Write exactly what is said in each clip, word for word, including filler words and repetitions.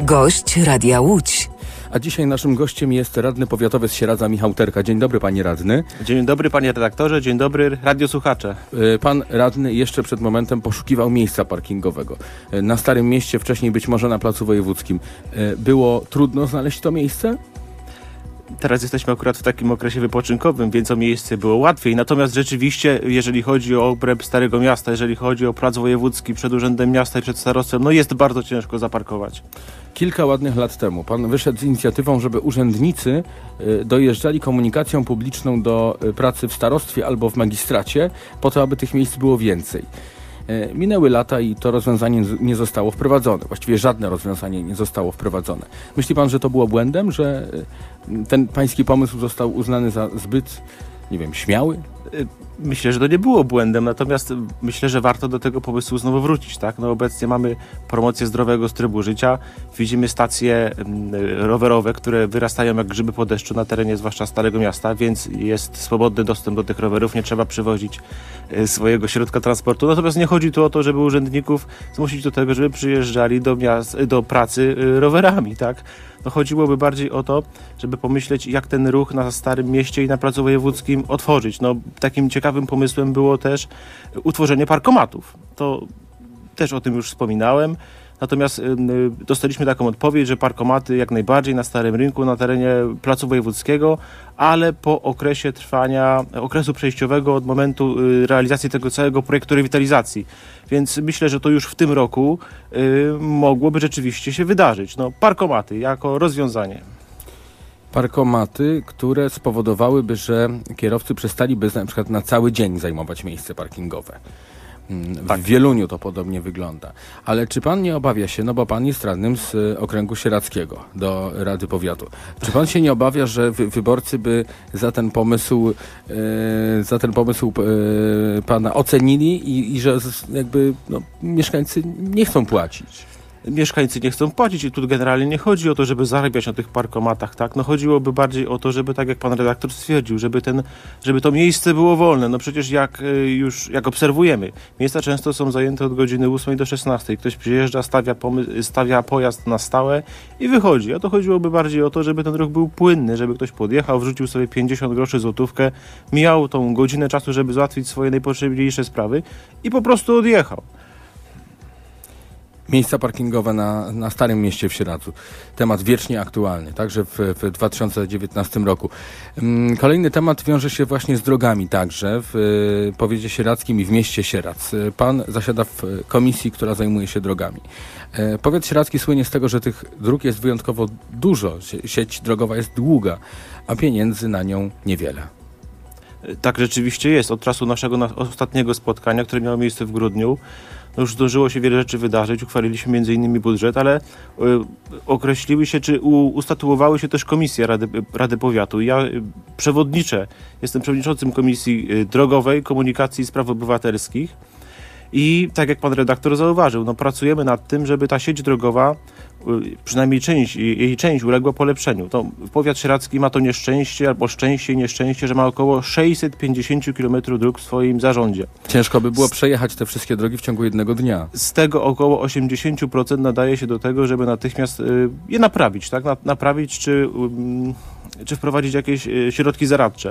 Gość Radia Łódź. A dzisiaj naszym gościem jest radny powiatowy z Sieradza Michał Terka. Dzień dobry, panie radny. Dzień dobry, panie redaktorze, dzień dobry, radiosłuchacze. Pan radny jeszcze przed momentem poszukiwał miejsca parkingowego. Na Starym Mieście, wcześniej być może na Placu Wojewódzkim. Było trudno znaleźć to miejsce? Teraz jesteśmy akurat w takim okresie wypoczynkowym, więc o miejsce było łatwiej. Natomiast rzeczywiście, jeżeli chodzi o obręb Starego Miasta, jeżeli chodzi o Plac Wojewódzki przed Urzędem Miasta i przed starostwem, no jest bardzo ciężko zaparkować. Kilka ładnych lat temu pan wyszedł z inicjatywą, żeby urzędnicy dojeżdżali komunikacją publiczną do pracy w starostwie albo w magistracie, po to, aby tych miejsc było więcej. Minęły lata i to rozwiązanie nie zostało wprowadzone. Właściwie żadne rozwiązanie nie zostało wprowadzone. Myśli pan, że to było błędem, że ten pański pomysł został uznany za zbyt, nie wiem, śmiały? Myślę, że to nie było błędem, natomiast myślę, że warto do tego pomysłu znowu wrócić, tak? No obecnie mamy promocję zdrowego trybu życia, widzimy stacje rowerowe, które wyrastają jak grzyby po deszczu na terenie zwłaszcza Starego Miasta, więc jest swobodny dostęp do tych rowerów, nie trzeba przywozić swojego środka transportu. Natomiast nie chodzi tu o to, żeby urzędników zmusić do tego, żeby przyjeżdżali do, miast, do pracy rowerami, tak? No chodziłoby bardziej o to, żeby pomyśleć, jak ten ruch na Starym Mieście i na Placu Wojewódzkim otworzyć. No, takim ciekawym pomysłem było też utworzenie parkomatów. To też o tym już wspominałem. Natomiast y, dostaliśmy taką odpowiedź, że parkomaty jak najbardziej na Starym Rynku, na terenie Placu Wojewódzkiego, ale po okresie trwania, okresu przejściowego od momentu y, realizacji tego całego projektu rewitalizacji. Więc myślę, że to już w tym roku y, mogłoby rzeczywiście się wydarzyć. No, parkomaty jako rozwiązanie. Parkomaty, które spowodowałyby, że kierowcy przestaliby na przykład na cały dzień zajmować miejsce parkingowe. W tak. Wieluniu to podobnie wygląda. Ale czy pan nie obawia się, no bo pan jest radnym z okręgu sieradzkiego do Rady Powiatu. Czy pan się nie obawia, że wy, wyborcy by za ten pomysł e, za ten pomysł e, pana ocenili i, i że jakby no, mieszkańcy nie chcą płacić? Mieszkańcy nie chcą płacić i tu generalnie nie chodzi o to, żeby zarabiać na tych parkomatach, tak? No chodziłoby bardziej o to, żeby, tak jak pan redaktor stwierdził, żeby ten, żeby to miejsce było wolne. No przecież jak już, jak obserwujemy, miejsca często są zajęte od godziny ósmej do szesnastej. Ktoś przyjeżdża, stawia, pomy- stawia pojazd na stałe i wychodzi. A to chodziłoby bardziej o to, żeby ten ruch był płynny, żeby ktoś podjechał, wrzucił sobie pięćdziesiąt groszy, złotówkę, mijał tą godzinę czasu, żeby załatwić swoje najpotrzebniejsze sprawy i po prostu odjechał. Miejsca parkingowe na, na Starym Mieście w Sieradzu. Temat wiecznie aktualny, także w, w dwa tysiące dziewiętnastym roku. Kolejny temat wiąże się właśnie z drogami także w powiecie sieradzkim i w mieście Sieradz. Pan zasiada w komisji, która zajmuje się drogami. Powiat sieradzki słynie z tego, że tych dróg jest wyjątkowo dużo. Sieć drogowa jest długa, a pieniędzy na nią niewiele. Tak rzeczywiście jest. Od czasu naszego na, ostatniego spotkania, które miało miejsce w grudniu, no już zdążyło się wiele rzeczy wydarzyć. Uchwaliliśmy między innymi budżet, ale y, określiły się, czy u, ustatuowały się też komisje Rady, Rady Powiatu. Ja y, przewodniczę, jestem przewodniczącym Komisji y, Drogowej, Komunikacji i Spraw Obywatelskich i tak jak pan redaktor zauważył, no pracujemy nad tym, żeby ta sieć drogowa, przynajmniej część, jej część uległa polepszeniu. To powiat sieradzki ma to nieszczęście, albo szczęście i nieszczęście, że ma około sześćset pięćdziesiąt kilometrów dróg w swoim zarządzie. Ciężko by było przejechać te wszystkie drogi w ciągu jednego dnia. Z tego około osiemdziesiąt procent nadaje się do tego, żeby natychmiast y, je naprawić, tak? Na, naprawić czy, y, czy wprowadzić jakieś y, środki zaradcze.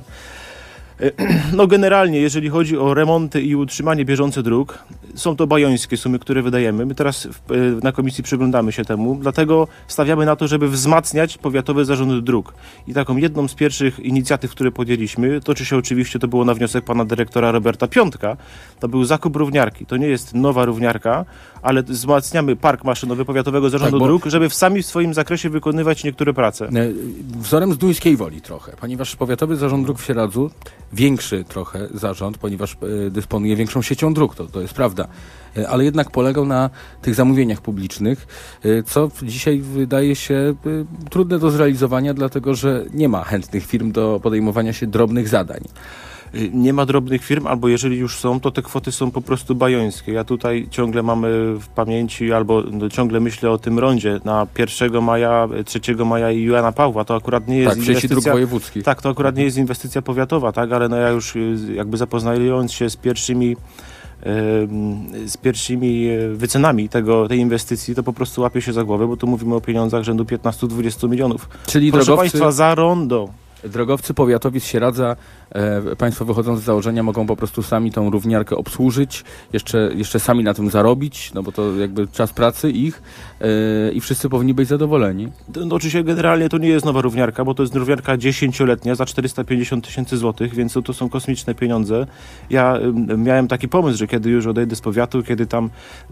No generalnie, jeżeli chodzi o remonty i utrzymanie bieżące dróg, są to bajońskie sumy, które wydajemy. My teraz w, na komisji przyglądamy się temu, dlatego stawiamy na to, żeby wzmacniać powiatowy zarząd dróg. I taką jedną z pierwszych inicjatyw, które podjęliśmy, toczy się oczywiście, to było na wniosek pana dyrektora Roberta Piątka, to był zakup równiarki. To nie jest nowa równiarka, ale wzmacniamy park maszynowy powiatowego zarządu tak, dróg, żeby w sami w swoim zakresie wykonywać niektóre prace. Wzorem z Duńskiej Woli trochę, ponieważ powiatowy zarząd dróg w Sieradzu, większy trochę zarząd, ponieważ y, dysponuje większą siecią dróg, to, to jest prawda, y, ale jednak polegał na tych zamówieniach publicznych, y, co dzisiaj wydaje się y, trudne do zrealizowania, dlatego że nie ma chętnych firm do podejmowania się drobnych zadań. Nie ma drobnych firm, albo jeżeli już są, to te kwoty są po prostu bajońskie. Ja tutaj ciągle mamy w pamięci, albo no, ciągle myślę o tym rondzie na pierwszego maja, trzeciego maja i Jana Pawła. To akurat nie jest tak, inwestycja... dróg wojewódzkich. Tak, to akurat nie jest inwestycja powiatowa, tak, ale no ja już jakby zapoznając się z pierwszymi z pierwszymi wycenami tego, tej inwestycji, to po prostu łapie się za głowę, bo tu mówimy o pieniądzach rzędu piętnaście do dwudziestu milionów. Czyli Proszę drogowcy... Państwa, za rondo. Drogowcy powiatowi z Sieradza, e, Państwo wychodząc z założenia mogą po prostu sami tą równiarkę obsłużyć, jeszcze, jeszcze sami na tym zarobić, no bo to jakby czas pracy ich e, i wszyscy powinni być zadowoleni. No, oczywiście generalnie to nie jest nowa równiarka, bo to jest równiarka dziesięcioletnia za czterysta pięćdziesiąt tysięcy złotych, więc to, to są kosmiczne pieniądze. Ja y, miałem taki pomysł, że kiedy już odejdę z powiatu, kiedy tam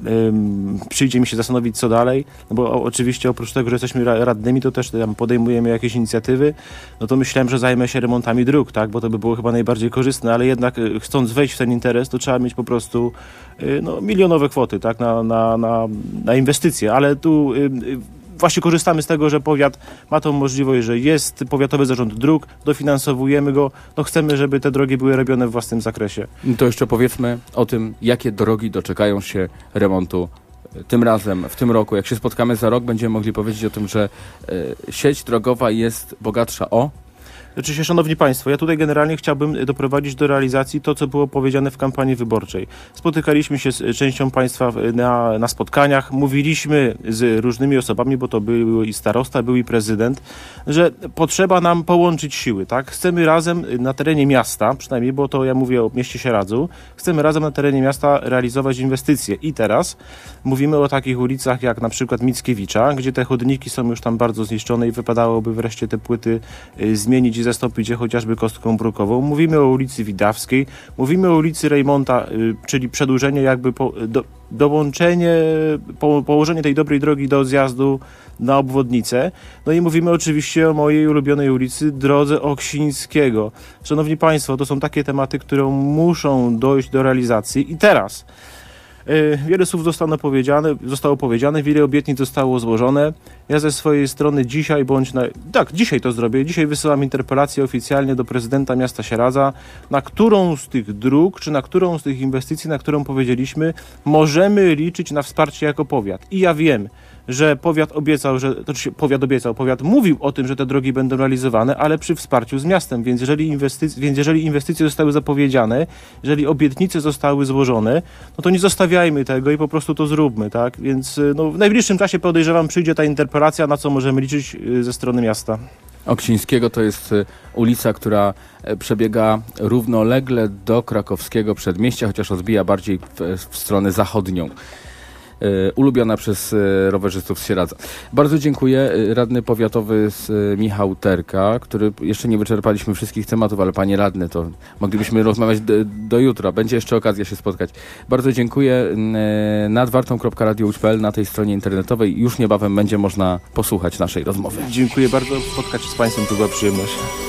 y, przyjdzie mi się zastanowić co dalej, no bo o, oczywiście oprócz tego, że jesteśmy radnymi, to też tam podejmujemy jakieś inicjatywy, no to myślałem, że zajmę się remontami dróg, tak, bo to by było chyba najbardziej korzystne, ale jednak y, chcąc wejść w ten interes, to trzeba mieć po prostu y, no, milionowe kwoty, tak, na, na, na, na inwestycje, ale tu y, y, właśnie korzystamy z tego, że powiat ma tą możliwość, że jest Powiatowy Zarząd Dróg, dofinansowujemy go, no chcemy, żeby te drogi były robione w własnym zakresie. To jeszcze powiedzmy o tym, jakie drogi doczekają się remontu tym razem, w tym roku. Jak się spotkamy za rok, będziemy mogli powiedzieć o tym, że y, sieć drogowa jest bogatsza o... Oczywiście, szanowni państwo, ja tutaj generalnie chciałbym doprowadzić do realizacji to, co było powiedziane w kampanii wyborczej. Spotykaliśmy się z częścią państwa na, na spotkaniach, mówiliśmy z różnymi osobami, bo to był i starosta, był i prezydent, że potrzeba nam połączyć siły, tak? Chcemy razem na terenie miasta, przynajmniej, bo to ja mówię o mieście Sieradzu, chcemy razem na terenie miasta realizować inwestycje. I teraz mówimy o takich ulicach jak na przykład Mickiewicza, gdzie te chodniki są już tam bardzo zniszczone i wypadałoby wreszcie te płyty y, zmienić i zastąpić je chociażby kostką brukową. Mówimy o ulicy Widawskiej, mówimy o ulicy Rejmonta, y, czyli przedłużenie jakby po, do, dołączenie, po, położenie tej dobrej drogi do zjazdu na obwodnicę. No i mówimy oczywiście o mojej ulubionej ulicy, Drodze Oksińskiego. Szanowni Państwo, to są takie tematy, które muszą dojść do realizacji i teraz wiele słów zostało powiedziane, zostało powiedziane, wiele obietnic zostało złożone. Ja ze swojej strony dzisiaj, bądź na... Tak, dzisiaj to zrobię. Dzisiaj wysyłam interpelację oficjalnie do prezydenta miasta Sieradza, na którą z tych dróg, czy na którą z tych inwestycji, na którą powiedzieliśmy, możemy liczyć na wsparcie jako powiat. I ja wiem, że powiat obiecał, że, to znaczy powiat obiecał, powiat mówił o tym, że te drogi będą realizowane, ale przy wsparciu z miastem, więc jeżeli, inwestyc- więc jeżeli inwestycje zostały zapowiedziane, jeżeli obietnice zostały złożone, no to nie zostawiajmy tego i po prostu to zróbmy, tak? Więc no, w najbliższym czasie podejrzewam, przyjdzie ta interpelacja, na co możemy liczyć ze strony miasta. Oksińskiego to jest ulica, która przebiega równolegle do krakowskiego przedmieścia, chociaż odbija bardziej w, w stronę zachodnią. Ulubiona przez rowerzystów z Sieradza. Bardzo dziękuję. Radny powiatowy z Michał Terka, który jeszcze nie wyczerpaliśmy wszystkich tematów, ale panie radny, to moglibyśmy rozmawiać do, do jutra. Będzie jeszcze okazja się spotkać. Bardzo dziękuję. nad wartą kropka radio kropka p l na tej stronie internetowej już niebawem będzie można posłuchać naszej rozmowy. Dziękuję bardzo. Spotkać się z państwem to była przyjemność.